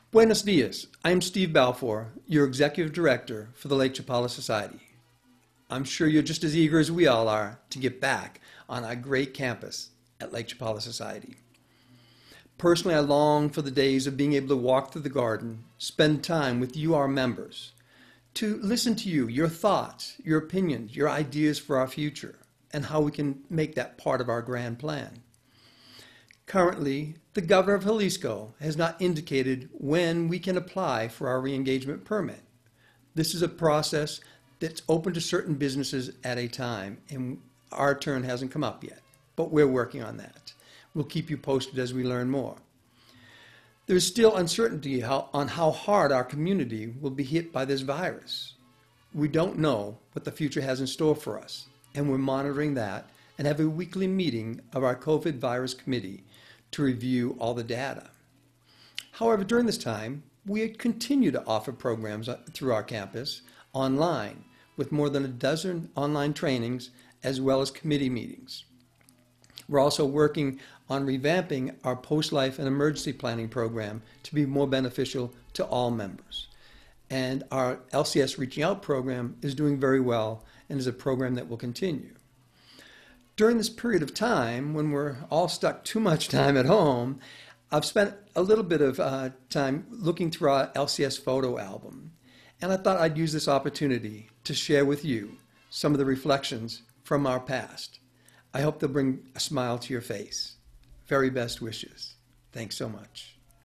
Buenos dias. I'm Steve Balfour, your Executive Director for the Lake Chapala Society. I'm sure you're just as eager as we all are to get back on our great campus at Lake Chapala Society. Personally, I long for the days of being able to walk through the garden, spend time with you, our members, to listen to you, your thoughts, your opinions, your ideas for our future, and how we can make that part of our grand plan. Currently, the Governor of Jalisco has not indicated when we can apply for our re-engagement permit. This is a process that's open to certain businesses at a time, and our turn hasn't come up yet, but we're working on that. We'll keep you posted as we learn more. There's still uncertainty on how hard our community will be hit by this virus. We don't know what the future has in store for us, and we're monitoring that and have a weekly meeting of our COVID virus committee to review all the data. However, during this time, we continue to offer programs through our campus online with more than a dozen online trainings as well as committee meetings. We're also working on revamping our post-life and emergency planning program to be more beneficial to all members. And our LCS Reaching Out program is doing very well and is a program that will continue. During this period of time, when we're all stuck too much time at home, I've spent a little bit of time looking through our LCS photo album. And I thought I'd use this opportunity to share with you some of the reflections from our past. I hope they'll bring a smile to your face. Very best wishes. Thanks so much.